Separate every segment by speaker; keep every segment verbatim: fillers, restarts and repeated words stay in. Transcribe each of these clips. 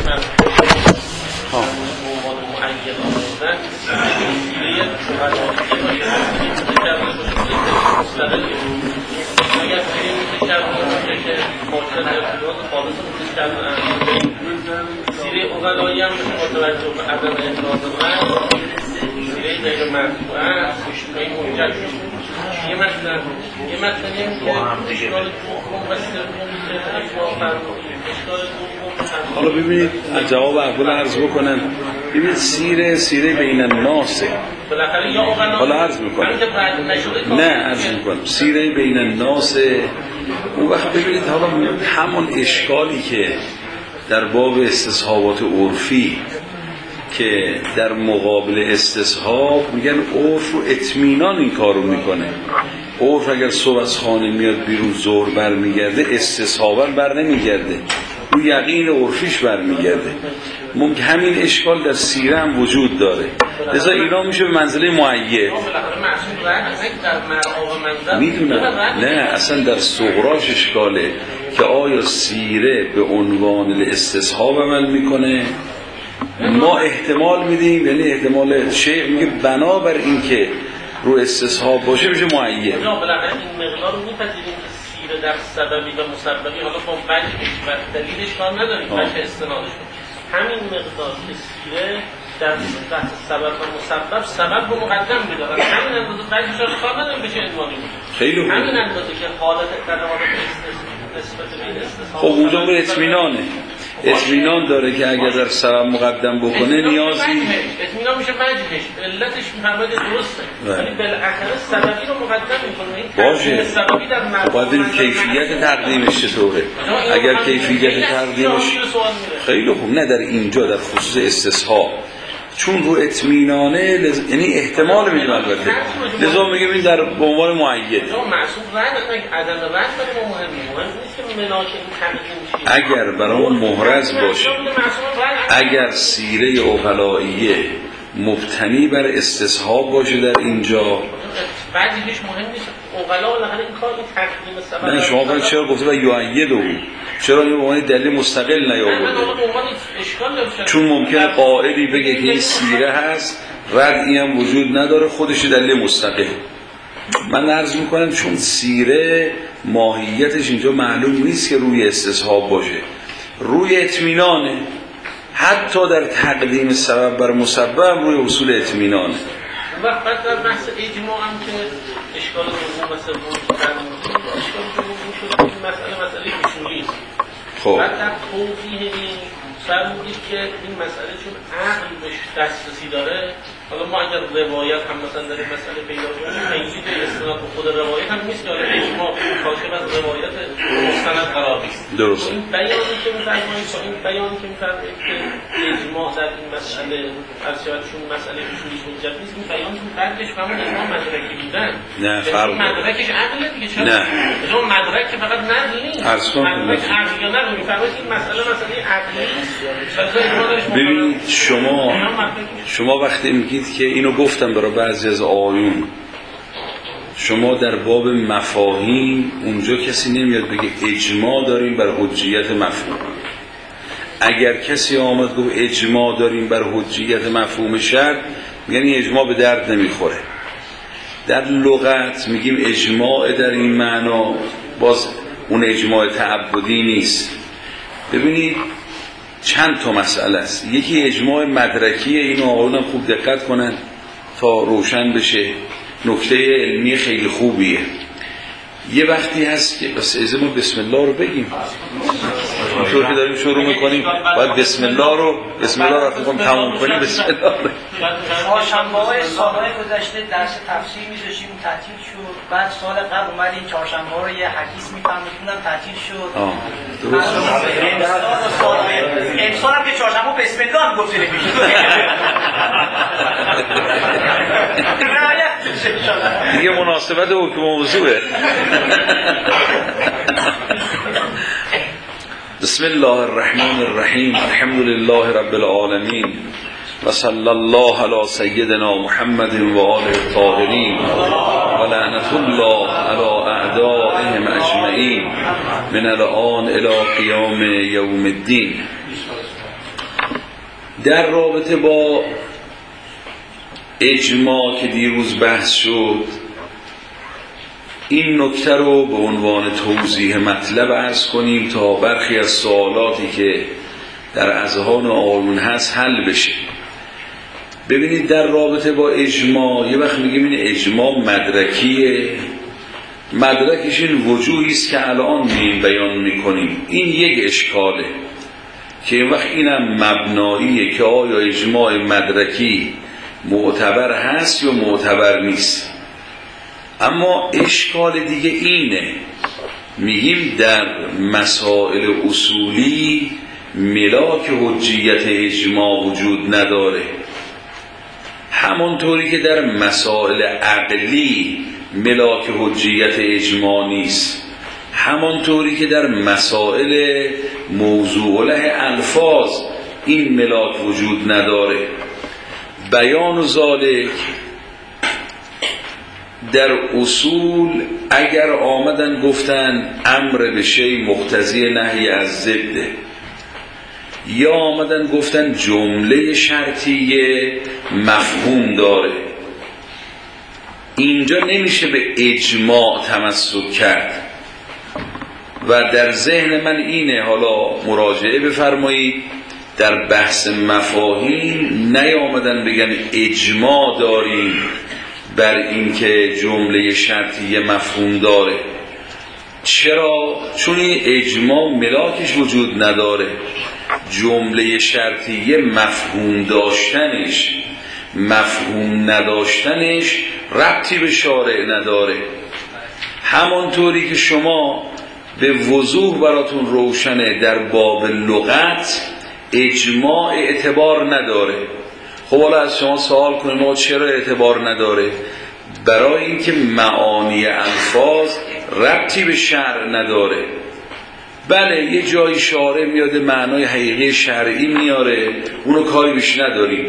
Speaker 1: ها معین آوردن سیره شهدایی باشه اگر سیره متشبه که مرتد ارتباط خالص متشبه سیره اغلایی هم متوجه به عدم اعتراض من سیره غیر مرفوعه خوشنایی منجد یه مطلب یه مطلبی هم که اشکال دوم و سوم که اجماع فرمودید اشکال دوم
Speaker 2: حالا ببینید جواب اول عرض بکنن. ببینید سیره سیره بین الناسه. حالا عرض میکنم نه عرض میکنم سیره بین الناسه. اون وقت ببینید حالا همون اشکالی که در باب استصحابات عرفی که در مقابل استصحاب میگن عرف و اطمینان این کارو میکنه. عرف اگر صبح از خانه میاد بیرون ظهر بر میگرده استصحابا بر نمیگرده، رو یقین عرفیش بر میگرده. ممکن همین اشکال در سیره هم وجود داره، لذا اینا میشه به منزله معید. میدونم نه اصلا در صغراش اشکاله که آیا سیره به عنوان الاستصحاب عمل میکنه. ما احتمال میدیم، یعنی احتمال شیخ میگه بنابر این که رو استصحاب باشه میشه معید.
Speaker 1: نه بالاخره این مقدار رو میپذیریم که سیره در سببی و مسببی حالا با وجهش و دلیلش کار نداریم، وجه استنادش همین مقدار که سیره در تحت سبب و مسبب سبب رو مقدم میدارن، همین اندازه وجهش رو کار نداریم بشه عنوانی بود.
Speaker 2: خیلی خوب.
Speaker 1: همین اندازه که حالت تناوب نسبت به استصحاب
Speaker 2: خب اونجا به اطمینانه، اطمینان داره که اگر در سبب مقدم بکنه نیازی
Speaker 1: اطمینان میشه وجهش علتش میفرماید درسته ولی بالاخره سببی رو مقدم میکنه.
Speaker 2: باشه
Speaker 1: سببی در مرحله
Speaker 2: باید این کیفیت تقدیمش چطوره. اگر کیفیت تقدیمش خیلی خوب نه در اینجا در خصوص استصحاب چون رو اطمینانه لز... یعنی احتمال میدونم البته لذا میگم این در به عنوان معید.
Speaker 1: معصوم رد عدم رد برای ما مهمه، مهم نیست که مناک این تقدیم
Speaker 2: اگر برای محرز باشه، اگر سیره عقلائیه مبتنی بر استصحاب باشه در اینجا
Speaker 1: بعدش مهم نیست عقلا ولی این کار این تقدیم سبب.
Speaker 2: نه شما باید چرا گفته و یعید او چرا این به عنوان دلیل مستقل نیاورده؟ چون ممکنه قائلی بگه که این سیره هست ردی هم وجود نداره خودش دلیل مستقل. من عرض میکنم چون سیره ماهیتش اینجا معلوم نیست که روی استصحاب باشه، روی اطمینانه. حتی در تقدیم سبب بر مسبب روی اصول اطمینانه.
Speaker 1: وقت بعد در بحث اجماع هم که اشکال دوم و سوم فرمودید اشکال دوم شد این مسئله مسئله اصولی است.
Speaker 2: خب
Speaker 1: بعد در توضیح این فرمودید که این مسئله چون عقل بهش دسترسی داره، حالا ما اگر روایت هم مثلا در این مسئله پیدا کنیم خیلی به استناد به خود روایت هم نیست که حالا اجماع کاشف از روایت مستند قرار نیست.
Speaker 2: درست.
Speaker 1: این بیانی که می‌فرمایید با این بیانی که می‌فرمایید که اجماع در این مسئله ارشادشون مسئله اصولی حجت نیست، این بیان تو فرقش همون اجماع مدرکی بودن.
Speaker 2: نه فرق
Speaker 1: مدرکش عقل دیگه چرا؟
Speaker 2: نه.
Speaker 1: اون مدرک که فقط نقل نیست. مدرک عقل یا نقل می‌فرمایید این مسئله مسئله عقلی است.
Speaker 2: ببینید شما شما وقتی میگید که اینو گفتم برای بعضی از آیون، شما در باب مفاهیم اونجا کسی نمیاد بگه اجماع داریم بر حجیت مفهوم. اگر کسی آمد گفت اجماع داریم بر حجیت مفهوم شرط، یعنی اجماع به درد نمیخوره. در لغت میگیم اجماع در این معنا، باز اون اجماع تعبدی نیست. ببینید چند تا مسئله است. یکی اجماع مدرکیه، اینو آقایون خوب دقت کنن تا روشن بشه، نکته علمی خیلی خوبیه. یه وقتی هست که بس از ما بسم الله رو بگیم، اینطور که داریم شروع میکنیم باید بسم الله رو بسم الله رو رفتیم تمام کنیم. بسم الله رو
Speaker 3: چهارشنبه‌های سال‌های گذشته درس تفسیر می‌ذاشتیم تعطیل شد، بعد سال قبل اومدیم چهارشنبه‌ها رو یه حدیث می‌فهمیدیم تعطیل شد.
Speaker 2: آه درست.
Speaker 3: امسال هم که چهارشنبه بسم الله گفتیم میشه.
Speaker 2: دیگه مناسبت حکم موضوعه. بسم الله الرحمن الرحیم الحمد لله رب العالمین و صلی الله علی سیدنا محمد و آله الطاهرین و لعنت الله علی اعدائهم اجمعین من الان الی قیام یوم الدین. در رابطه با اجماع که دیروز بحث شد، این نکته رو به عنوان توضیح مطلب عرض کنیم تا برخی از سوالاتی که در اذهان آیون هست حل بشه. ببینید در رابطه با اجماع، یه وقت میگیم این اجماع مدرکیه، مدرکش این وجوهی است که الان می بیان میکنیم. این یک اشکاله که این وقت اینم مبناییه که آیا اجماع مدرکی معتبر هست یا معتبر نیست. اما اشکال دیگه اینه، میگیم در مسائل اصولی ملاک حجیت اجماع وجود نداره، همانطوری که در مسائل عقلی ملاک حجیت اجماع نیست، همانطوری که در مسائل موضوع له الفاظ این ملاک وجود نداره. بیان و ذالک در اصول اگر آمدن گفتن امر به شی مقتضی نهی از ضده، یا آمدن گفتن جمله شرطیه مفهوم داره، اینجا نمیشه به اجماع تمسک کرد. و در ذهن من اینه، حالا مراجعه بفرمایید، در بحث مفاهیم نیامدن بگن اجماع داریم بر اینکه جمله شرطیه مفهوم داره. چرا؟ چون این اجماع ملاکش وجود نداره. جمله شرطیه مفهوم داشتنش مفهوم نداشتنش ربطی به شارع نداره. همانطوری که شما به وضوح براتون روشنه در باب لغت اجماع اعتبار نداره. خب حالا از شما سوال کنیم ما چرا اعتبار نداره؟ برای اینکه معانی الفاظ ربطی به شرع نداره. بله یه جایی شارع میاده معنای حقیقی شرعی میاره، اونو کاری بهش نداریم،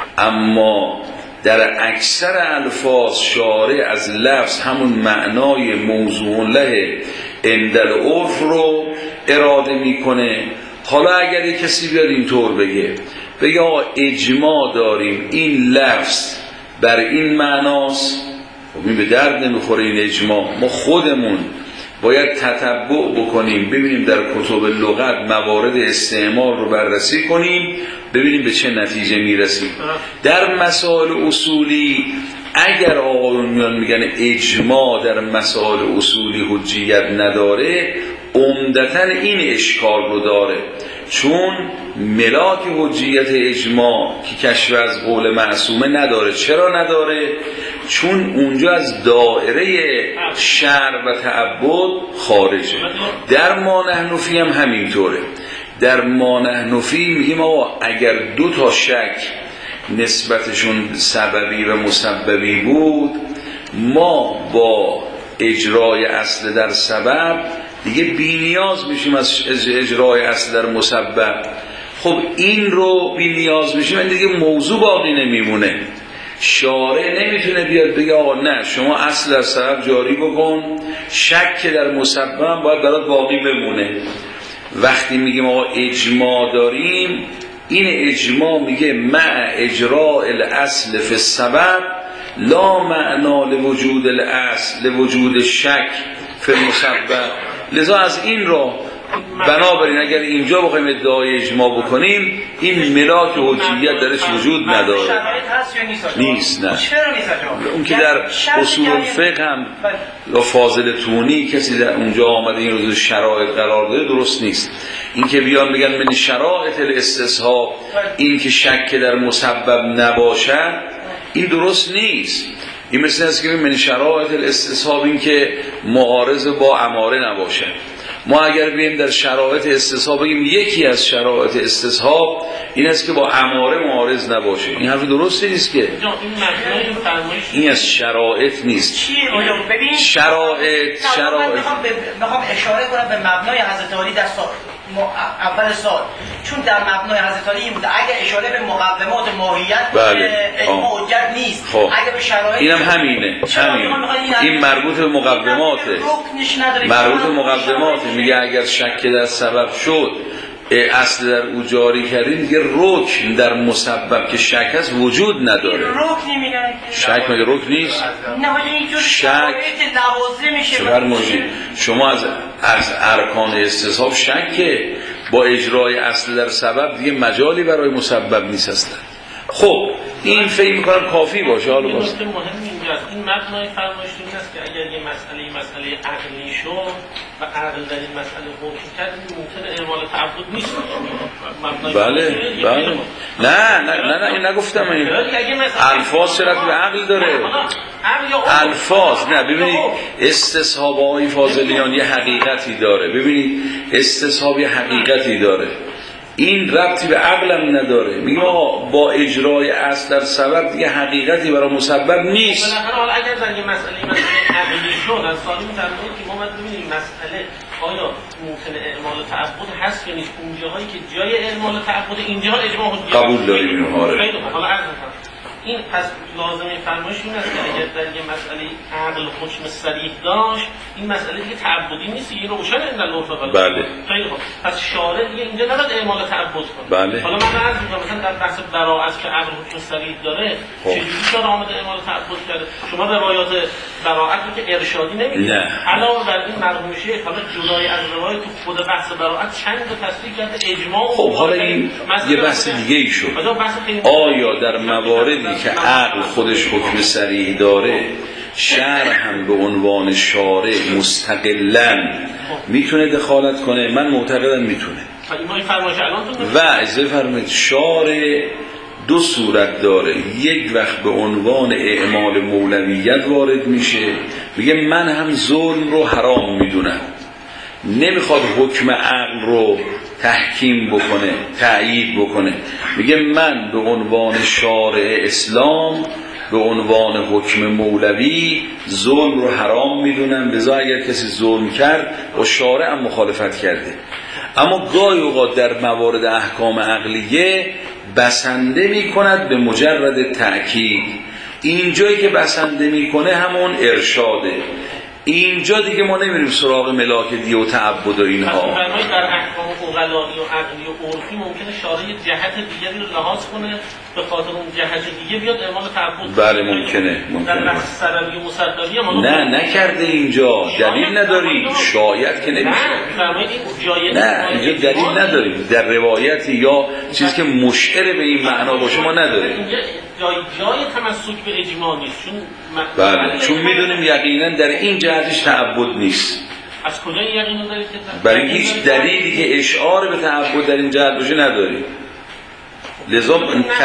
Speaker 2: اما در اکثر الفاظ شارع از لفظ همون معنای موضوع له اندل عرف رو اراده میکنه. حالا اگر یک کسی بیاد اینطور بگه بگه آقا اجماع داریم این لفظ بر این معناست، خب این به درد نمیخوره این اجماع. ما خودمون باید تتبع بکنیم، ببینیم در کتب لغت موارد استعمال رو بررسی کنیم، ببینیم به چه نتیجه میرسیم. در مسائل اصولی اگر آقایون میان میگن اجماع در مسائل اصولی حجیت نداره، عمدتاً این اشکال رو داره، چون ملاک حجیت اجماع که کشف از قول معصومه نداره. چرا نداره؟ چون اونجا از دائره شرع و تعبد خارجه. در ما نحنفی هم همینطوره. در ما نحنفی میگیم آقا اگر دو تا شک نسبتشون سببی و مسببی بود، ما با اجرای اصل در سبب دیگه بی نیاز میشیم از اجرای اصل در مسبب. خب این رو بی نیاز میشیم، این دیگه موضوع باقی نمیمونه. شارع نمیتونه بیاد بگه آقا نه شما اصل در سبب جاری بکن، شک در مسبب هم باید برات باقی بمونه. وقتی میگیم آقا اجماع داریم، این اجماع میگه مع اجراء الاصل فی السبب لا معنا لوجود الاصل لوجود شک فی المسبب. لذا از این رو بنابراین اگر اینجا بخوایم ادعای اجماع بکنیم، این ملاک حجیت درش وجود نداره. نیست. نه اون که در اصول الفقه هم یا فاضل تونی کسی در اونجا آمده این روز شرایط قرار داده، درست نیست. این که بیان بگن من شرایط الاستصحاب این که شک در مسبب نباشد، این درست نیست. این مثل است که من شرایط الاستصحاب این که معارض با اماره نباشد. ما اگر بیم در شرایط استصحاب بگیم یکی از شرایط استصحاب این است که با اماره معارض نباشه، این حرف درستی نیست که این از شرایط نیست. شرایط شرایط
Speaker 3: میخوام اشاره کنم به مبنای حضرت علی در سال اول سال، چون در مبنای حضرت علی این بوده اگر اشاره به مقومات ماهیت اجماع حجت نیست.
Speaker 2: خب.
Speaker 3: اگر به شرایط
Speaker 2: اینم همینه همینه این مربوط به مقوماته، مربوط به مقوماته. میگه اگر شک در سبب شد اصل در او جاری کردیم دیگه رکن در مسبب که شک هست وجود نداره.
Speaker 3: رکن میگن
Speaker 2: شک مگه رکن نیست؟
Speaker 3: نه ولی اینجور
Speaker 2: شک
Speaker 3: لوازمشه.
Speaker 2: شما از از ارکان استصحاب شکه، با اجرای اصل در سبب دیگه مجالی برای مسبب نیست اصلا. خب این فکر می‌کنم کافی باشه. حالا باز
Speaker 1: نکته مهم اینجاست، این مبنای فرمایشتون است که اگر یه مسئله مسئله عقلی شد و عقل در این مسئله حکم کرد ممکنه اعمال تعبد نیست.
Speaker 2: بله بله نه نه نه نه این نگفتم. این الفاظ چرا به عقل داره؟ الفاظ نه. ببینید استصحاب آقای فاضلیان یه حقیقتی داره. ببینید استصحاب یه حقیقتی داره، این ربطی به عقلم نداره. میگم آقا با اجرای اصل در سبب دیگه حقیقتی برای مسبب نیست.
Speaker 1: بالاخره حالا اگر در یه مسئله مسئله عقلی شد از سالی می‌فرمایید که ما باید ببینیم مسئله آیا ممکنه اعمال تعبد هست یا نیست. اون جاهایی که جای اعمال تعبد اینجا اجماع حجت
Speaker 2: قبول داریم اینو. آره
Speaker 1: حالا عرض می‌کنم این پس لازمه فرمایش این است که اگر در یه مسئله عقل حکم صریح داشت این مسئله دیگه تعبدی نیست، یه روشن این در لوح فقط.
Speaker 2: بله
Speaker 1: خیلی خوب. پس شارع دیگه اینجا نباید اعمال تعبد کنه.
Speaker 2: بله.
Speaker 1: حالا من عرض می‌کنم مثلا در بحث براءت که عقل حکم صریح داره چجوری شارع آمده اعمال تعبد کرده؟ شما روایات براءت رو که ارشادی نمی‌دید. علاوه بر این مرحوم شیخ حالا جدای از روایت تو خود بحث براءت چند تا تصریح کرده اجماع.
Speaker 2: خب حالا این یه بحث دیگه ای شد. آیا در مواردی که عقل خودش حکم صریح داره شرع هم به عنوان شارع مستقلاً میتونه دخالت کنه؟ من معتقدم میتونه. و اجازه فرمایید شارع دو صورت داره. یک وقت به عنوان اعمال مولویت وارد میشه، میگه من هم ظلم رو حرام میدونم، نمیخواد حکم عقل رو تحکیم بکنه تأیید بکنه، میگه من به عنوان شارع اسلام به عنوان حکم مولوی ظلم رو حرام میدونم، لذا اگر کسی ظلم کرد با شارع هم مخالفت کرده. اما گاهی اوقات در موارد احکام عقلیه بسنده میکند به مجرد تأکید. اینجایی که بسنده میکنه همون ارشاده. اینجا دیگه ما نمیریم سراغ ملاک دیه و تعبد و اینها.
Speaker 1: پس فرمایید در احکام عقلایی و عقلی و عرفی ممکنه شارع جهت دیگری رو لحاظ کنه به خاطر اون جهت دیگه بیاد اعمال تعبد.
Speaker 2: بله ممکنه ممکنه.
Speaker 1: در بحث سببی و مسببی هم
Speaker 2: نه نکرده اینجا دلیل نداری، شاید که نمیشه.
Speaker 1: نه فرمایید این جای
Speaker 2: نه اینجا دلیل نداریم در روایتی یا چیزی که مشعر به این معنا باشه ما نداریم.
Speaker 1: اینجا جای جای تمسک به اجماع نیست، چون
Speaker 2: بله چون میدونیم یقینا در این جهتش تعبد نیست.
Speaker 1: از کجا یقینا دارید که
Speaker 2: برای هیچ دلیلی که اشعار به تعبد در این جهت باشه نداریم. لذا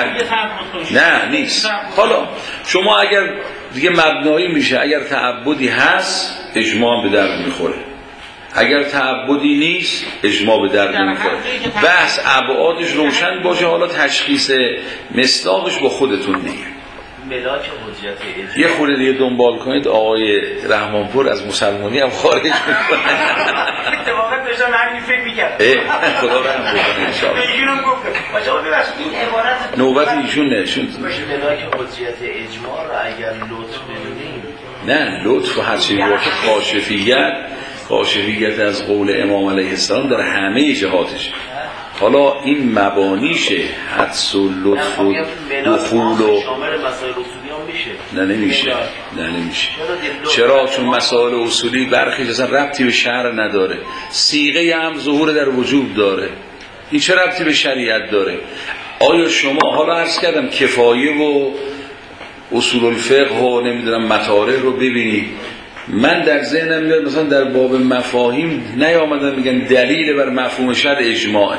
Speaker 2: نه نیست. حالا شما اگر دیگه مبنایی میشه اگر تعبدی هست اجماع به درد میخوره، اگر تعبدی نیست اجماع به درد نمیخوره. بحث ابعادش روشن باشه، حالا تشخیص مصداقش با خودتون میگه.
Speaker 4: ملاک حجت اجماع
Speaker 2: یه خورده دیگه دنبال کنید آقای رحمانپور از مسلمانی هم خارج میکنه.
Speaker 3: اتفاقا داشتم همین فکر میکرد.
Speaker 2: خدا رحم کنه ان شاء الله.
Speaker 3: ایشونم گفتم بچه‌ها ببخشید این عبارت
Speaker 2: نوبت ایشون نه ایشون
Speaker 4: ملاک حجت اجماع رو اگر لطف بدونیم
Speaker 2: نه لطف و هر چیزی باشه کاشفیت کاشفیت از قول امام علیه السلام در همه جهاتش. حالا این مبانیشه حدس و لطف و دخول و
Speaker 4: شامل مسائل اصولی هم میشه.
Speaker 2: نه نمیشه نه نمیشه. چرا؟ چون مسائل اصولی برخیش اصلا ربطی به شرع نداره، صیغه هم ظهور در وجوب داره، این چه ربطی به شریعت داره؟ آیا شما حالا عرض کردم کفایه و اصول الفقه و نمیدونم مطالب رو ببینید، من در ذهنم میاد مثلا در باب مفاهیم نیامدن میگن دلیل بر مفهوم شرع اجماعه،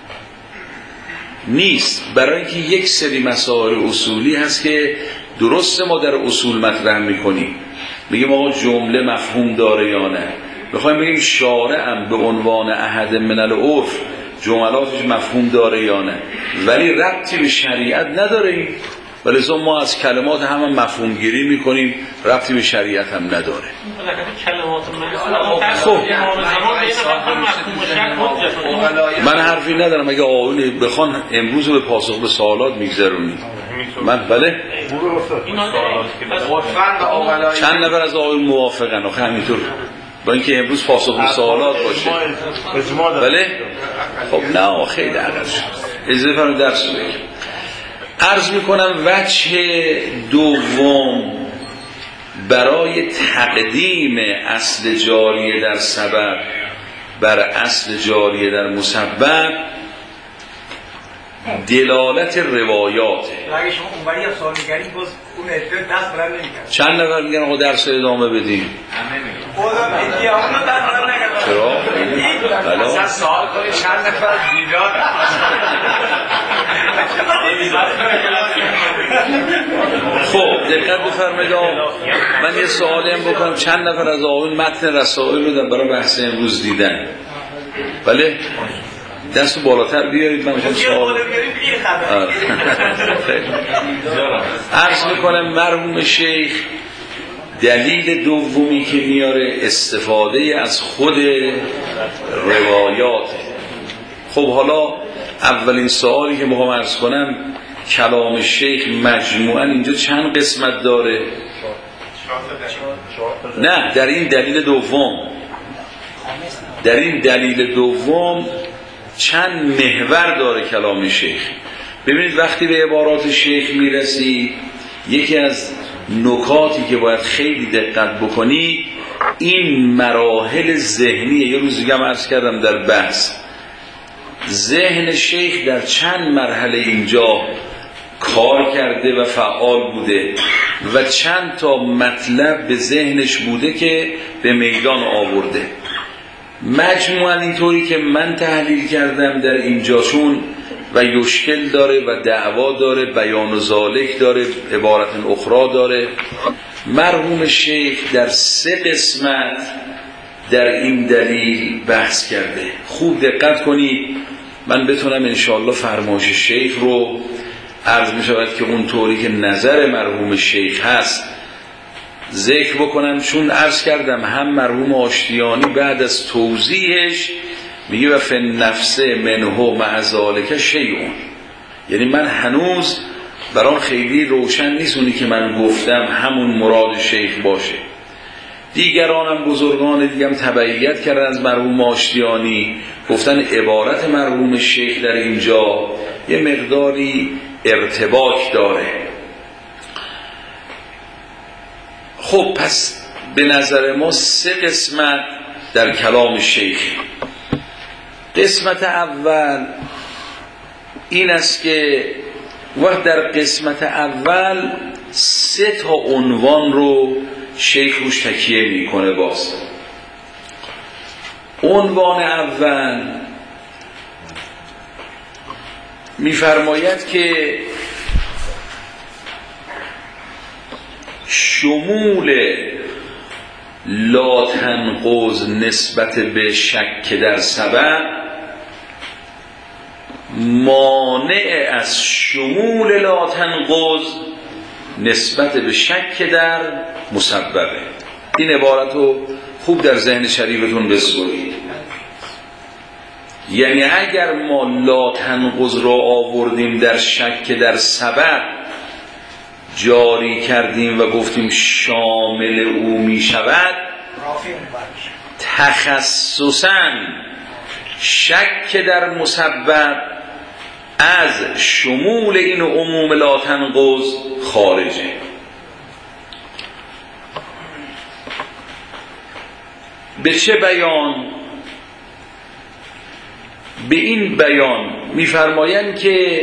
Speaker 2: نیست. برای اینکه یک سری مسائل اصولی هست که درسته ما در اصول مطرح میکنیم، میگیم آقا جمله مفهوم داره یا نه، بخوایم بگیم شارع هم به عنوان احد من العرف جملاتش مفهوم داره یا نه، ولی ربطی به شریعت نداره. ولی ما از کلمات هم, هم مفهوم گیری میکنیم، ربطی به شریعت هم نداره. خب من حرفی ندارم، اگه آقایون بخوان امروز به پاسخ به سوالات میگذرونیم من بله چند نفر از آقایون موافقن آخه همینطور با اینکه امروز پاسخ به سوالات باشه. بله خب نه خیلی عقل شد. اجازه فرمایید درس رو بگم. عرض میکنم وجه دوم برای تقدیم اصل جاریه در سبب بر اصل جاریه در مسبب دلالت روایاته.
Speaker 5: اگه شما اونوری یا سوال می‌کردید باز اون اطلاع دست بلند نمی‌کرد.
Speaker 2: چند نفر میگن آقا درس ادامه بدیم؟
Speaker 5: همه میگن. خودم میگم اون دست بلند نکردم.
Speaker 2: چرا؟ بلا
Speaker 5: مثلا سوال کنید چند نفر دیدار.
Speaker 2: خب دقت بفرمایید. من یه سوالی هم بکنم. چند نفر از آقایون متن رسائل رو در برای بحث امروز دیدن؟ بله؟ دست بالاتر بیارید. من میخوام سوال عرض میکنم. مرحوم شیخ دلیل دومی که میاره استفاده از خود روایاته. خب حالا اولین سوالی که میخوام عرض کنم، کلام شیخ مجموعاً اینجا چند قسمت داره؟ نه، در این دلیل دوم در این دلیل دوم چند محور داره کلام شیخ. ببینید وقتی به عبارات شیخ میرسی، یکی از نکاتی که باید خیلی دقت بکنی این مراحل ذهنیه. یه روز دیگه هم عرض کردم در بحث، ذهن شیخ در چند مرحله اینجا کار کرده و فعال بوده و چند تا مطلب به ذهنش بوده که به میدان آورده. مجموعاً اینطوری که من تحلیل کردم در اینجا، چون و یشکل داره و دعوا داره، بیان و ذالک داره، عبارت اخرى داره، مرحوم شیخ در سه قسمت در این دلیل بحث کرده. خوب دقت کنید من بتونم انشاءالله فرمایش شیخ رو عرض می شود که اونطوری که نظر مرحوم شیخ هست ذکر بکنم، چون عرض کردم هم مرحوم آشتیانی بعد از توضیحش میگه و فی نفس منه مع ذالک شیء، یعنی من هنوز برام خیلی روشن نیست اونی که من گفتم همون مراد شیخ باشه. دیگرانم بزرگان دیگم تبعیت کردن از مرحوم آشتیانی، گفتن عبارت مرحوم شیخ در اینجا یه مقداری ارتباط داره. خب پس به نظر ما سه قسمت در کلام شیخ. قسمت اول این است که وقت در قسمت اول سه تا عنوان رو شیخ روش تکیه میکنه. باز عنوان اول میفرماید که شمول لا تنقض نسبت به شک در سبب مانع از شمول لا تنقض نسبت به شک در مسببه. این عبارت رو خوب در ذهن شریفتون بسپرید. یعنی اگر ما لا تنقض را آوردیم در شک در سبب جاری کردیم و گفتیم شامل او می شود، تخصصاً شک در مسبب از شمول این عموم لا تنقض خارجه. به چه بیان؟ به این بیان می‌فرمایند که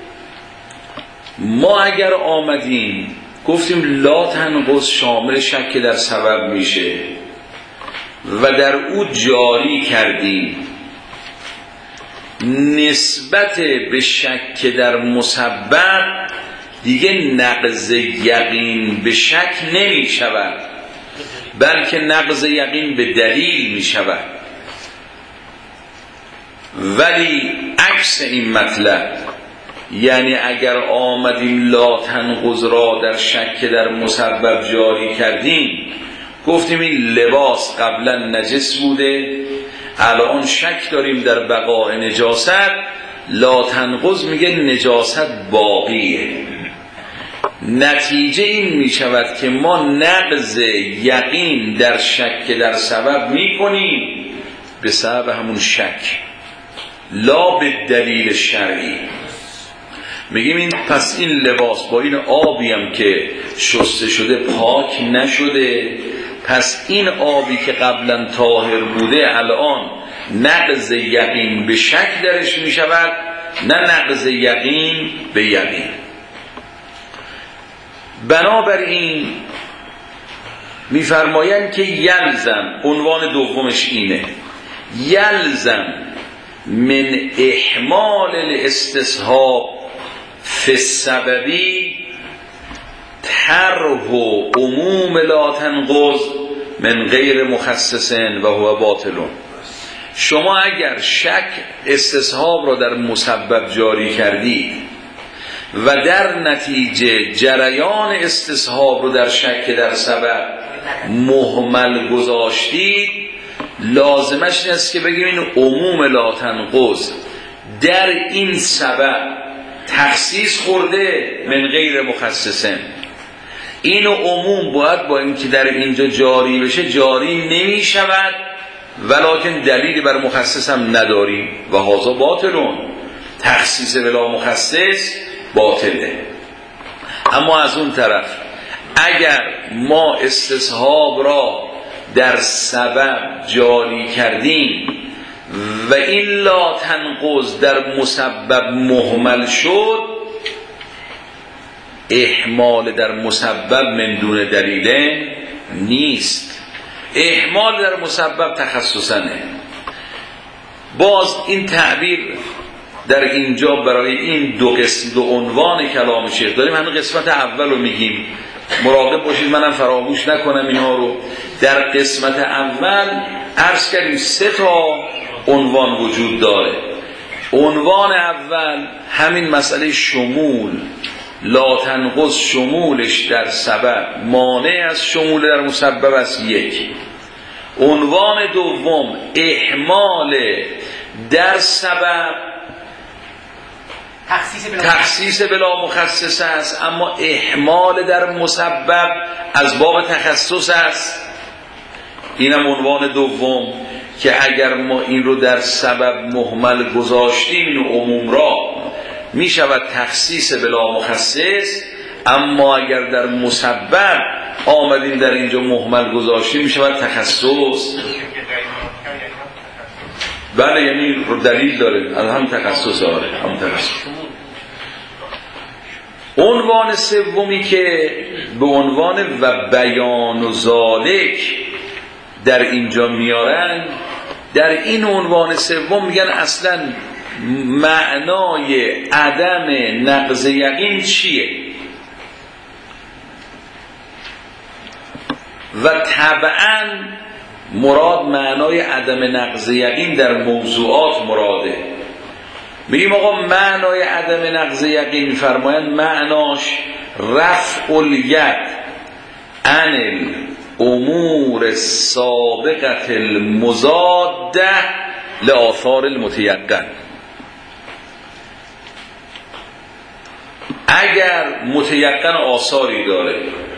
Speaker 2: ما اگر آمدیم گفتیم لا تنقض شامل شک در سبب میشه و در او جاری کردیم، نسبت به شک در مسبب دیگه نقض یقین به شک نمی شود، بلکه نقض یقین به دلیل می شود. ولی عکس این مطلب، یعنی اگر آمدیم لا تنقض را در شک در مسبب جاری کردیم، گفتیم این لباس قبلا نجس بوده، الان شک داریم در بقاء نجاست، لا تنقض میگه نجاست باقیه. نتیجه این میشود که ما نقض یقین در شک در سبب میکنیم به سبب همون شک. لا به دلیل شرعی. میگیم این پس این لباس با این آبی هم که شسته شده پاک نشده، پس این آبی که قبلا طاهر بوده الان نقض یقین به شک درش میشود، نه نقض یقین به یقین. بنابراین میفرمایند که یلزم، عنوان دومش اینه، یلزم من احمال الاستصحاب فی السببی طرح و عموم لا تنقض من غیر مخصص و هو باطل. شما اگر شک استصحاب را در مسبب جاری کردید و در نتیجه جریان استصحاب رو در شک در سبب مهمل گذاشتید، لازمش این است که بگیم این عموم لا تنقض در این سبب تخصیص خورده من غیر مخصصن. این عموم باید با اینکه در اینجا جاری بشه جاری نمی شود، ولکن دلیلی بر مخصص هم نداریم و هذا باطلون، تخصیص بلا مخصص باطله. اما از اون طرف اگر ما استصحاب را در سبب جاری کردیم و این لا تنقض در مسبب مهمل شد، احمال در مسبب من دون دلیل نیست، احمال در مسبب تخصصنه. باز این تعبیر در اینجا برای این دو قسم دو عنوان کلام شیخ داریم. همین قسمت اول رو میگیم، مراقب باشید منم فراموش نکنم اینها رو. در قسمت اول عرض کردیم سه تا عنوان وجود داره. عنوان اول همین مسئله شمول، لا تنقض شمولش در سبب مانع از شمول در مسبب است یک. عنوان دوم احمال در سبب تخصیص بلا مخصص است، اما احمال در مسبب از باب تخصص است. اینم عنوان دوم که اگر ما این رو در سبب مهمل گذاشتیم این عموم را می شود تخصیص بلا مخصص، اما اگر در مسبب آمدیم در اینجا مهمل گذاشتیم می شود تخصص. بله یعنی دلیل داره، از هم تخصص آره هم تخصص. عنوان سومی که به عنوان و بیان و ذالک در اینجا میارن، در این عنوان سوم میگن اصلا معنای عدم نقض یقین چیه و طبعا مراد معنای عدم نقض یقین در موضوعات مراده. میگیم آقا معنای عدم نقض یقین میفرمایند معناش رفع الید عن الامور السابقه المضاده لآثار المتیقن. اگر متیقن آثاری داره،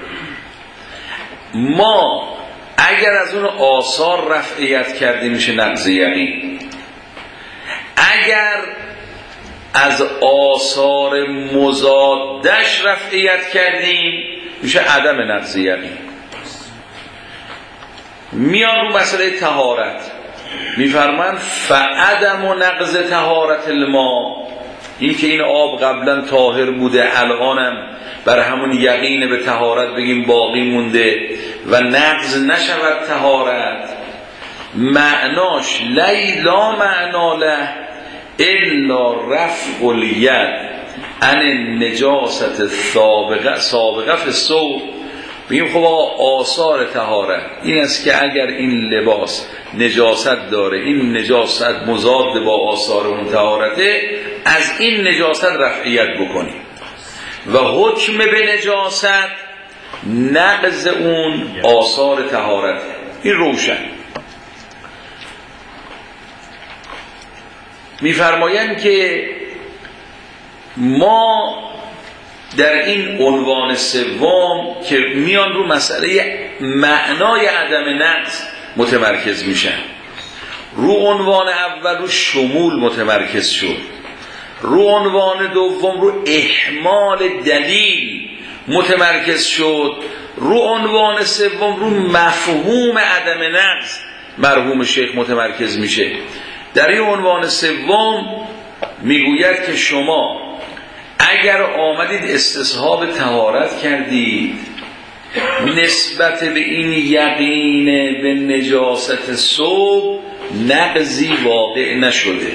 Speaker 2: ما اگر از اون آثار رفعیت کردیم میشه نقض یقین. اگر از آثار مضادش رفعیت کردیم میشه عدم نقض یقین. میان رو مسئله طهارت میفرمان فعدم و نقض طهارت الماء، این که این آب قبلا طاهر بوده الانم بر همون یقین به طهارت بگیم باقی مونده و نقض نشود طهارت، معناش لا معنا له الا رفع الید عن النجاست سابقه سابقه فی الثوب. بگیم خب آثار طهارت این است که اگر این لباس نجاست داره، این نجاست مضاد با آثار اون طهارته، از این نجاست رفعیت بکنیم و حکم به نجاست نقض اون آثار طهارت. این روشن. میفرمایند که ما در این عنوان سوم که میان رو مسئله معنای عدم نقض متمرکز میشن، رو عنوان اول رو شمول متمرکز شد، رو عنوان دوم رو اهمال دلیل متمرکز شد، رو عنوان سوم رو مفهوم عدم نقض مرحوم شیخ متمرکز میشه. در این عنوان سوم میگوید که شما اگر آمدید استصحاب طهارت کردید نسبت به این یقین به نجاست ثوب نقضی واقع نشده.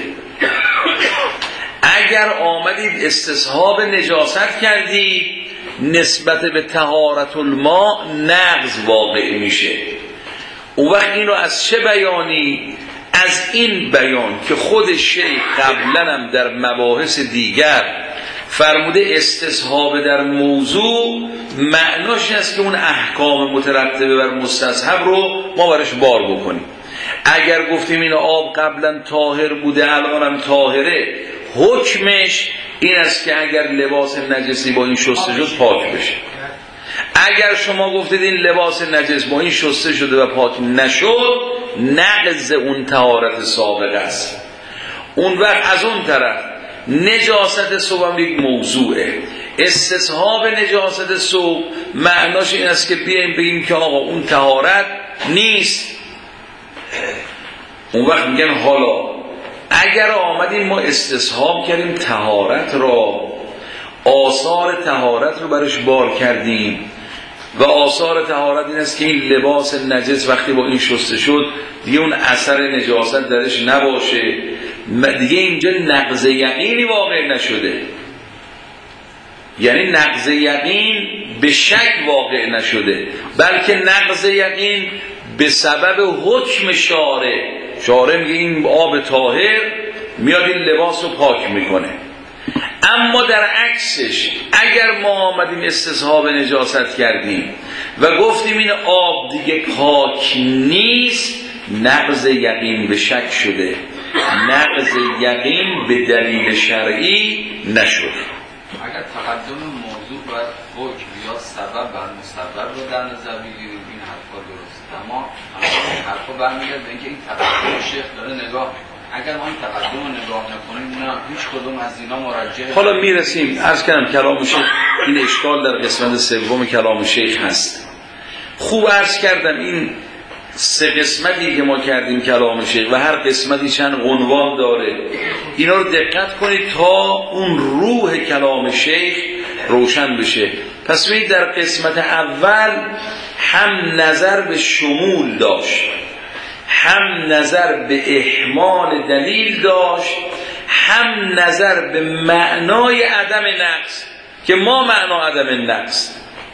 Speaker 2: اگر آمدید استصحاب نجاست کردید نسبت به طهارت الماء نقض واقع میشه. اون وقت این رو از چه بیانی؟ از این بیان که خود شیخ قبلا هم در مباحث دیگر فرموده استصحاب در موضوع معناش است که اون احکام مترتبه بر مستصحب رو ما برش بار بکنیم. اگر گفتیم این آب قبلا طاهر بوده الان هم طاهره، حکمش این است که اگر لباس نجسی با این شسته شد پاک بشه. اگر شما گفتید این لباس نجس با این شسته شده و پاک نشد نقض اون طهارت سابق است. اون وقت از اون طرف نجاست ثوب یک موضوعه. استصحاب نجاست ثوب معناش این است که بیایم بگیم که آقا اون طهارت نیست. اون وقت میگن حالا اگر آمدیم ما استصحاب کردیم طهارت را، آثار طهارت رو برش بار کردیم و آثار طهارت این است که این لباس نجس وقتی با این شسته شد دیگه اون اثر نجاست درش نباشه، دیگه اینجا نقض یقینی واقع نشده. یعنی نقض یقین به شک واقع نشده، بلکه نقض یقین به سبب حکم شارع. شارع میگه این آب طاهر میاد این لباس رو پاک میکنه. اما در عکسش اگر ما آمدیم استصحاب نجاست کردیم و گفتیم این آب دیگه پاک نیست، نقض یقین به شک شده، نقض یقین به دلیل شرعی نشده.
Speaker 6: اگر تقدم موضوع باید حکم یا سبب بر مسبب رو در نظر بگیریم این حرفا درست، اما این حرفا برمیگرده به اینکه این تقدم شیخ داره نگاه میکنه. اگر ما این تقدم رو نگاه نکنیم نه هیچ کدوم از اینا مرجع.
Speaker 2: حالا میرسیم. عرض کردم کلام شیخ این اشکال در قسمت سوم کلام شیخ هست. خوب عرض کردم این سه قسمتی که ما کردیم کلام شیخ و هر قسمتی چند عنوان داره، اینا رو دقت کنید تا اون روح کلام شیخ روشن بشه. پس ببینید در قسمت اول هم نظر به شمول داشت، هم نظر به احمال دلیل داشت، هم نظر به معنای عدم نقص که ما معنا عدم نقص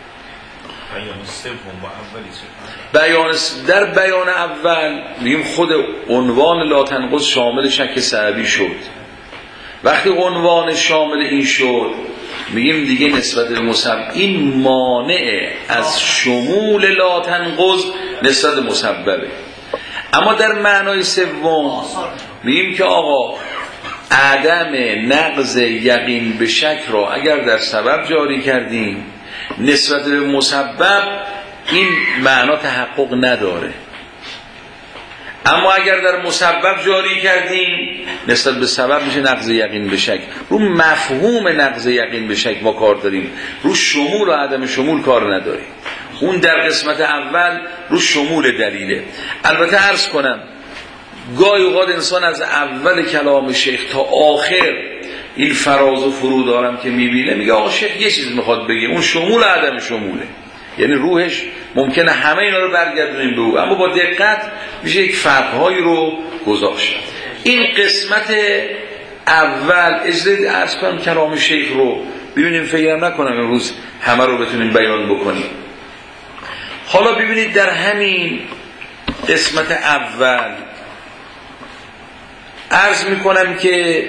Speaker 2: بیان در بیان اول میگیم خود عنوان لا تنقض شامل شک سعدی شد. وقتی عنوان شامل این شد میگیم دیگه نسبت به مسبب این مانع از شمول لا تنقض نسبت به مسببه. اما در معنای سوم میگیم که آقا عدم نقض یقین به شک را اگر در سبب جاری کردیم نسبت به مسبب این معنا تحقق نداره، اما اگر در مسبب جاری کردیم نسبت به سبب میشه نقض یقین به شک. رو مفهوم نقض یقین به شک ما کار داریم، رو شمول و عدم شمول کار نداریم. اون در قسمت اول رو شمول دلیله. البته عرض کنم گاهی اوقات انسان از اول کلام شیخ تا آخر این فراز و فرود دارم که میبینه میگه آقا شیخ یه چیز میخواد بگه، اون شمول و عدم شموله، یعنی روحش ممکنه همه اینا رو برگردونیم به او، اما با دقت میشه یک فرقهایی رو گذاشت. این قسمت اول اجازه عرض کنم کلام شیخ رو ببینیم، فکر نکنم امروز همه رو بتونیم بیان بکنیم. حالا ببینید در همین قسمت اول عرض میکنم که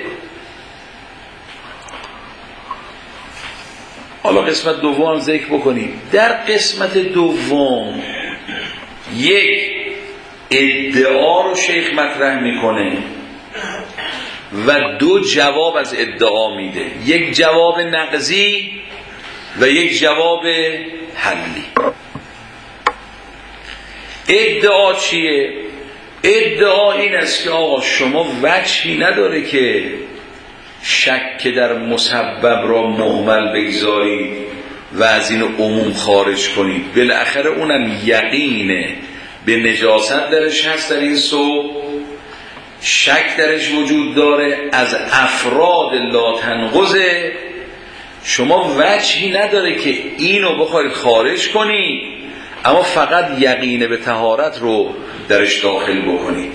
Speaker 2: حالا قسمت دوم ذکر بکنیم. در قسمت دوم یک ادعا رو شیخ مطرح میکنه و دو جواب از ادعا میده، یک جواب نقضی و یک جواب حلی. ادعا چیه؟ ادعا این است که آقا شما وجهی نداره که شک در مسبب را مهمل بگذارید و از این عموم خارج کنید. بالاخره اونم یقینه به نجاست درش هست، در این سو شک درش وجود داره، از افراد لا تنقضه. شما وجهی نداره که اینو بخواید خارج کنید، اما فقط یقین به طهارت رو درش داخل بکنید.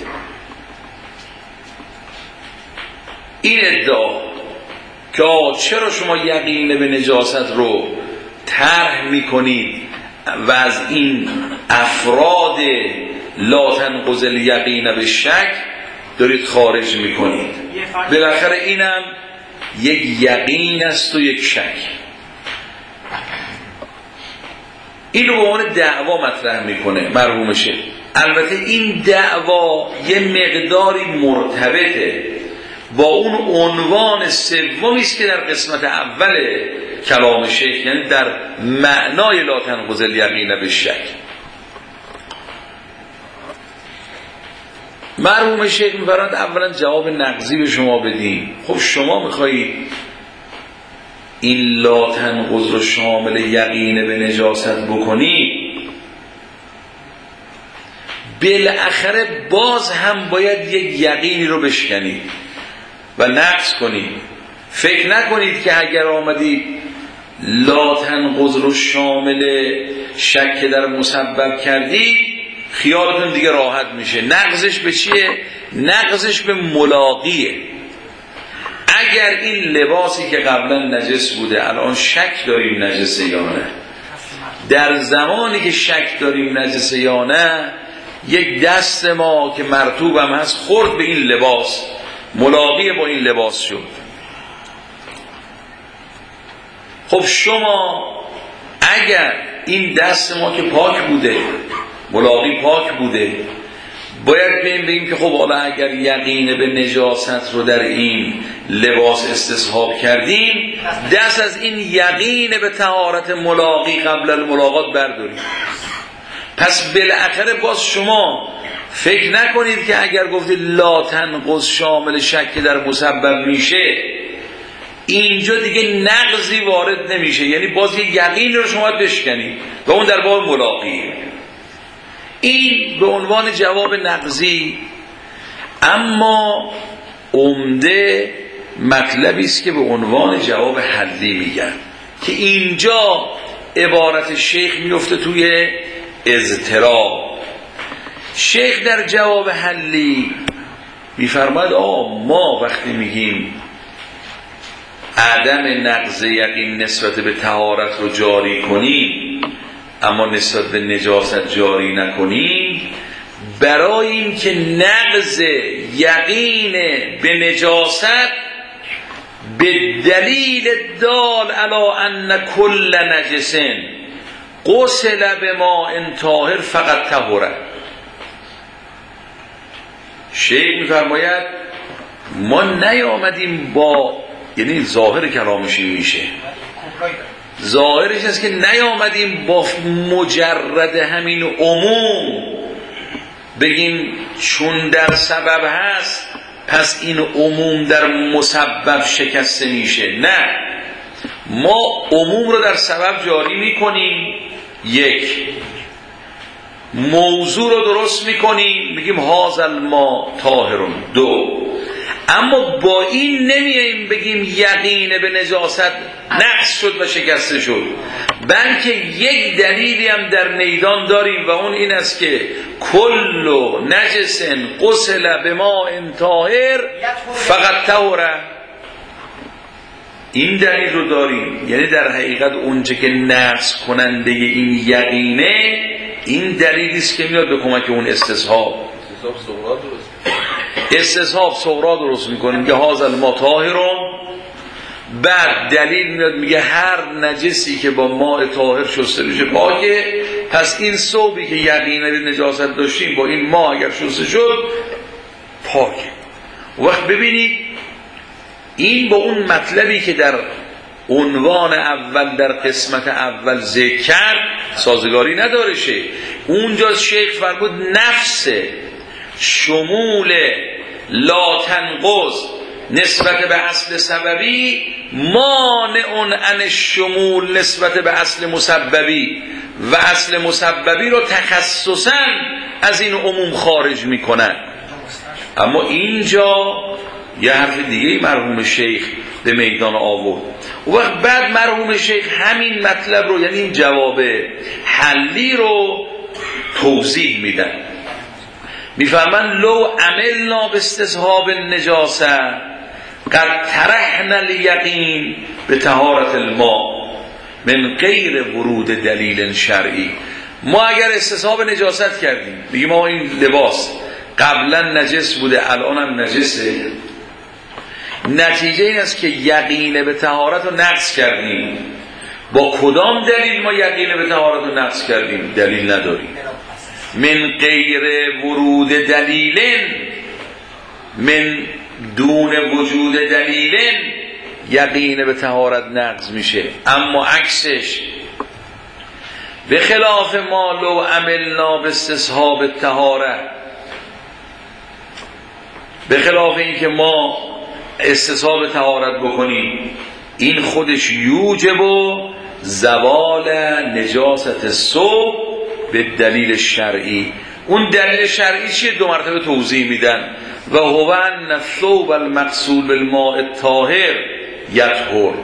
Speaker 2: این ادعا که چرا شما یقین به نجاست رو طرح میکنید و از این افراد لا تنقض الیقین به شک دارید خارج میکنید. بالاخره اینم یک یقین است و یک شک. این رو به عنوان دعوا مطرح میکنه مرحوم شیخ. البته این دعوا یه مقداری مرتبطه با اون عنوان سومی است که در قسمت اول کلام شیخ، یعنی در معنای لا تنقض الیقین به شک. مرحوم شیخ می‌فرماید اولا جواب نقضی به شما بدیم. خب شما میخواهید این لا تنقض رو شامل یقین به نجاست بکنی، بالاخره باز هم باید یک یقینی رو بشکنید و نقض کنید. فکر نکنید که اگر آمدید لا تنقض رو شامل شک در مسبب کردید خیالتون دیگه راحت میشه. نقضش به چیه؟ نقضش به ملاقیه. اگر این لباسی که قبلا نجس بوده الان شک داریم نجسه یا نه، در زمانی که شک داریم نجسه یا نه، یک دست ما که مرطوب هم هست خورد به این لباس، ملاقی با این لباس شد. خب شما اگر این دست ما که پاک بوده، ملاقی پاک بوده، باید بیم بگیم که خب حالا اگر یقین به نجاست رو در این لباس استصحاب کردیم، دست از این یقین به طهارت ملاقی قبل الملاقات برداریم. پس بالاخره باز شما فکر نکنید که اگر گفتید لا تنقض شامل شک در مسبب میشه، اینجا دیگه نقضی وارد نمیشه، یعنی باز یک یقین رو شما بشکنید و اون در باب ملاقی. این به عنوان جواب نقضی. اما عمده مطلبی است که به عنوان جواب حلی میگن که اینجا عبارت شیخ میفته توی اضطراب. شیخ در جواب حلی میفرماید آه ما وقتی میگیم عدم نقض یقین نسبت به طهارت رو جاری کنیم اما نسبت به نجاست جاری نکنیم، برای این که نقض یقین به نجاست به دلیل دال علی ان کل نجس غسل بماء طاهر فقط طهره. شیخ میفرماید ما نیامدیم با، یعنی ظاهر کلامشی میشه، ظاهرش است که نیامدیم با مجرد همین عموم بگیم چون در سبب هست پس این عموم در مسبب شکسته میشه. نه، ما عموم رو در سبب جاری میکنیم، یک موضوع رو درست میکنیم میگیم هذا الماء طاهر، دو اما با این نمیاییم بگیم یقین به نجاست نقص شد و شکسته شد، بلکه یک دلیلی هم در میدان داریم و اون این است که کل نجس غسل بماء طاهر فقط طهره. این دلیل رو داریم، یعنی در حقیقت اونچه که نقص کننده این یقینه این دلیلی است که میاد به کمک اون استصحاب. استصحاب صغرا درست میکنیم که هذا الماء طاهرون، بعد دلیل میاد میگه هر نجسی که با ماء طاهر شسته بشه پاکه، پس این ثوبی که یقینا به نجاست داشتیم با این ماء اگر شسته شد پاکه. وقت ببینید این با اون مطلبی که در عنوان اول در قسمت اول ذکر کرد سازگاری نداره. شه اونجا شیخ فرمود نفس شمول لا تنقض نسبت به اصل سببی مانع عن الشمول نسبت به اصل مسببی و اصل مسببی رو تخصصاً از این عموم خارج میکنن. اما اینجا یه حرف دیگه مرحوم شیخ به میدان آورد. و وقت بعد مرحوم شیخ همین مطلب رو، یعنی این جواب حلی رو توضیح میدن. میفهمن لو عملنا باستصحاب النجاسه قد طرحنا الیقین به طهارت الماء من غیر ورود دلیل شرعی. ما اگر استصحاب نجاست کردیم، بگیم ما این لباس قبلا نجس بوده الان هم نجسه، نتیجه این است که یقین به طهارت رو نقض کردیم. با کدام دلیل ما یقین به طهارت رو نقض کردیم؟ دلیل نداریم. من غیر ورود دلیل، من دون وجود دلیل یقین به طهارت نقض میشه. اما عکسش به خلاف ما لو عملنا باستصحاب الطهاره، به خلاف این که ما استصحاب طهارت بکنیم، این خودش یوجب و زوال نجاست الثوب به دلیل شرعی. اون دلیل شرعی چیه؟ دو مرتبه توضیح میدن. و هو ان الثوب المغسول بالماء الطاهر یطهر.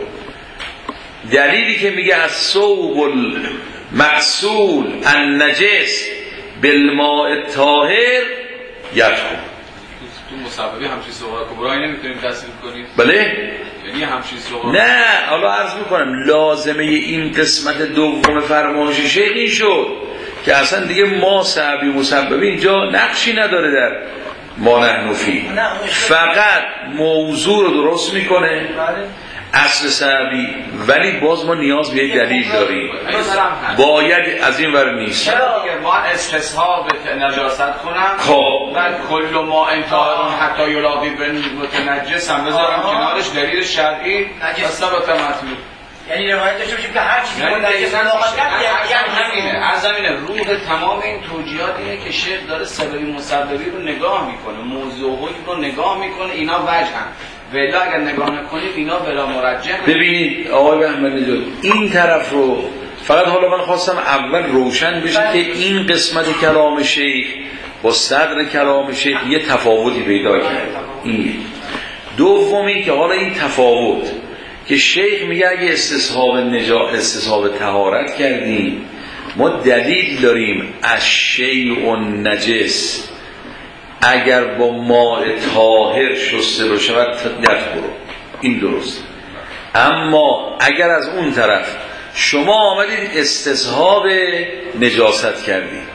Speaker 2: دلیلی که میگه الثوب المغسول النجس بالماء الطاهر یطهر.
Speaker 6: تو مسببی همچین صغرا کبرایی نمیتونیم تصریف کنیم؟
Speaker 2: بله؟
Speaker 6: یعنی همچین صغرا
Speaker 2: نه، حالا عرض میکنم لازمه این قسمت دوم فرمایش شیخ این شد که اصلا دیگه ما سببی مسببی اینجا نقشی نداره در ما نحن فی، فقط موضوع رو درست میکنه اصل سببی، ولی باز ما نیاز به یک دلیل داریم، باید از این ور نیست.
Speaker 6: ما استصحاب نجاست کنم
Speaker 2: خب
Speaker 6: بعد کل ما انتهارون حتی یلاقی به متنجس هم بذارم کنارش دلیل شرعی ثبت مطلوب.
Speaker 3: یعنی روایت داشته باشیم که هر چیزی که نجس ملاقات کرد یعنی
Speaker 6: همینه. از زمینه روح تمام این توجیهات اینه که شیخ داره سببی مسببی رو نگاه میکنه، موضوعی رو نگاه میکنه، اینا وجهن، ولی اگر نگاه نکنید اینا بلا مرجح.
Speaker 2: ببینید آقای بهمن نژاد این طرف رو فقط حالا من خواستم اول روشن بشه که این قسمت کلام شیخ با صدر کلام شیخ یه تفاوتی پیدا کرد. این دومی که حالا این تفاوت که شیخ میگه اگه استصحاب نجا استصحاب طهارت کردیم ما دلیل داریم از شیء نجس اگر با ماء طاهر شسته بشه و یطهر، این درست. اما اگر از اون طرف شما آمدید استصحاب نجاست کردید،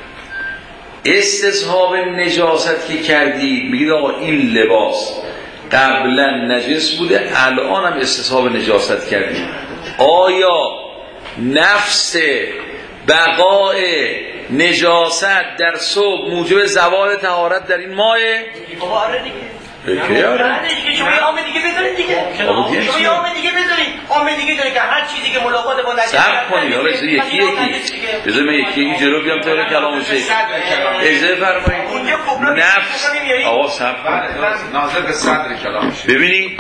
Speaker 2: استصحاب نجاست که کردید میگید آقا این لباس قبلا نجس بوده الان هم استصحاب نجاست کردید، آیا نفس بقای نجاست در ثوب موجب زوال طهارت در این ماه؟
Speaker 3: بابا آره دیگه.
Speaker 2: که آره
Speaker 3: شما یه عامل دیگه بذارید دیگه. شما یه عامل دیگه بذارید. عامل دیگه داره که هر چیزی که ملاقات با نجاست
Speaker 2: صبر کنید. حالا یکی یکی بذار من یکی یکی جلو بیام تا کلام شیخ. اجازه فرمایید. نفس آقا صبر
Speaker 6: ناظر به صدر کلام شیخ.
Speaker 2: ببینید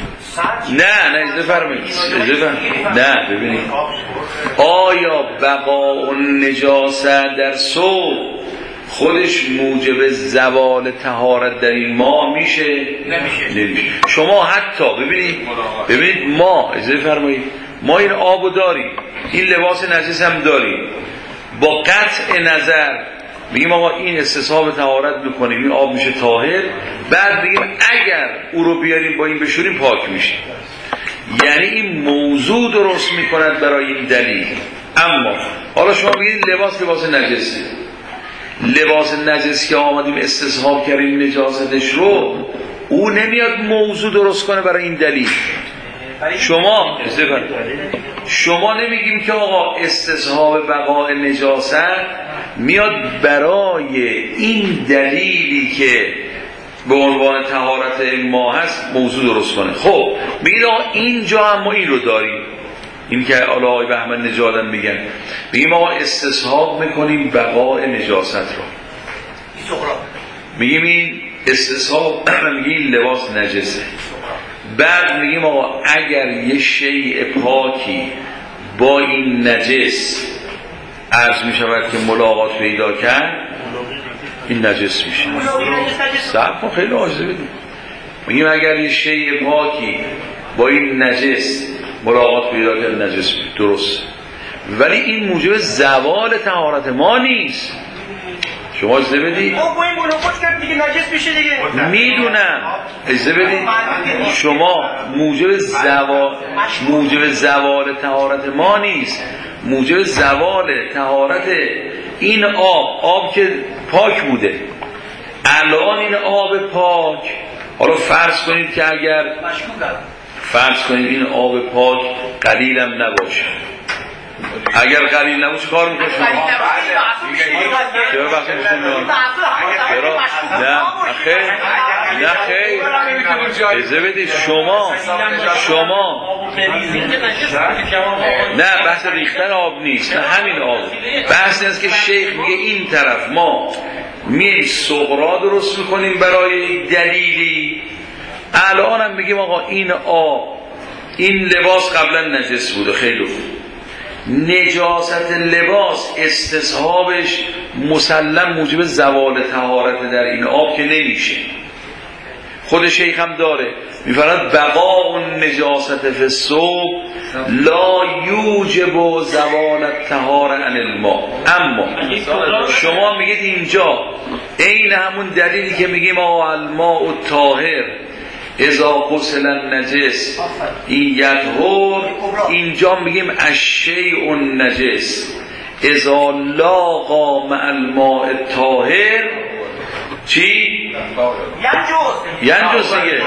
Speaker 2: نه نه اجازه فرمایید. اجازه فرمایید. نه ببینید آیا بقاء نجاست در ثوب خودش موجب زوال طهارت در این ماه میشه؟
Speaker 3: نمیشه.
Speaker 2: نمیشه. شما حتی ببینید ببینید ما اجازه فرمایید ما این آبو داریم، این لباس نجس هم داریم، با قطع نظر میگیم آقا این استصحاب طهارت میکنیم این آب میشه طاهر، بعد بگیم اگر او رو بیاریم با این بشوریم پاک میشه. یعنی این موضوع درست میکند برای این دلیل. اما حالا شما بگید لباس لباس نجسه، لباس نجس که آمدیم استصحاب کردیم نجاستش رو، او نمیاد موضوع درست کنه برای این دلیل. شما شما نمیگیم که آقا استصحاب بقاء نجاست میاد برای این دلیلی که به عنوان طهارت ما هست موضوع درست کنه. خب میگید آقا اینجا هم ما این رو داریم، این که آقای بهمن نژادم میگن بگیم آقا استصحاب میکنیم بقاء نجاست رو. میگیم این استصحاب میگیم این لباس نجسه. بعد میگیم آقا اگر یه شیء پاکی با این نجس عرض میشود که ملاقات پیدا کرد، این نجس میشه. صبر کن خیلی عاجزه بدیم. میگیم اگر یه شیء پاکی با این نجس ملاقات پیدا کرد نجس میشه، درست، ولی این موجب زوال طهارت ما نیست. شما اجازه بدید
Speaker 3: با این ملاقات کرد دیگه نجس میشه دیگه.
Speaker 2: میدونم، اجازه بدید شما موجب زوال موجب زوال طهارت ما نیست، موجب زوال طهارت این آب آب که پاک بوده. الان این آب پاک، حالا فرض کنید که اگر فرض کنید این آب پاک قلیلم نباشه، اگر قلیل نباشه کار میکنه شما چرا وقتی میشون چرا نه خیر نه خیر اجازه بدید شما شما نه بحث ریختن آب نیست، نه همین آب، بحث است که شیخ میگه این طرف ما میایم صغرا درست میکنیم برای دلیلی. الان هم میگیم آقا این آب این لباس قبلا نجس بوده، خیلی خوب، نجاست لباس استصحابش مسلم موجب زوال طهارت در این آب که نمیشه. خود شیخ هم داره میفرماید بقاء النجاست فی الثوب لا یوجب زوال الطهارة عن الماء. اما شما میگید اینجا عین همون دلیلی که میگیم آقا الماء الطاهر اذا غسل النجس این یطهر، اینجا میگیم الشیء النجس اذا لاقا مع الماء الطاهر چی؟ ینجس دیگه.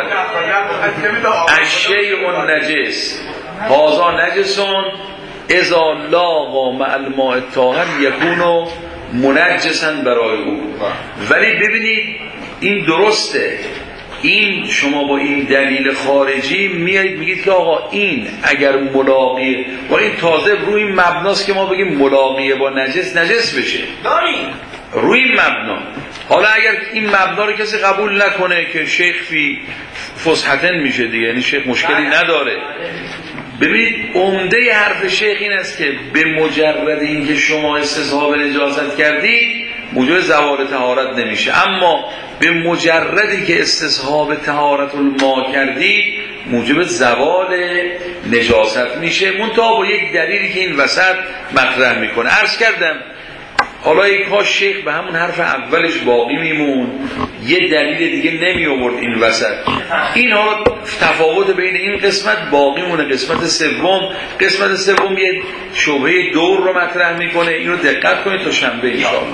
Speaker 2: الشیء النجس هذا نجسون اذا لاقا مع الماء الطاهر یکون منجسا برای او. ولی ببینید این درسته، این شما با این دلیل خارجی میایید میگید که آقا این اگر ملاقی با این تازه روی این مبناست که ما بگیم ملاقی با نجس نجس بشه
Speaker 3: داریم
Speaker 2: روی این مبنا. حالا اگر این مبنا رو کسی قبول نکنه که شیخ فی فسحتن میشه دیگه، یعنی شیخ مشکلی نداره. ببینید عمده حرف شیخ این است که به مجرد اینکه شما استصحاب نجاست کردید موجب زوال طهارت نمیشه، اما به مجردی که استصحاب طهارت الماء کردید موجب زوال نجاست میشه، منتها با یک دلیلی که این وسط مطرح میکنه. عرض کردم حالا یک کاش شیخ به همون حرف اولش باقی میمون، یه دلیل دیگه نمی آورد این وسط. این حالا تفاوت بین این قسمت باقی مونه. قسمت سوم قسمت سوم یه شبهه دور رو مطرح میکنه، اینو دقت کنید تا شنبه ان شاء الله.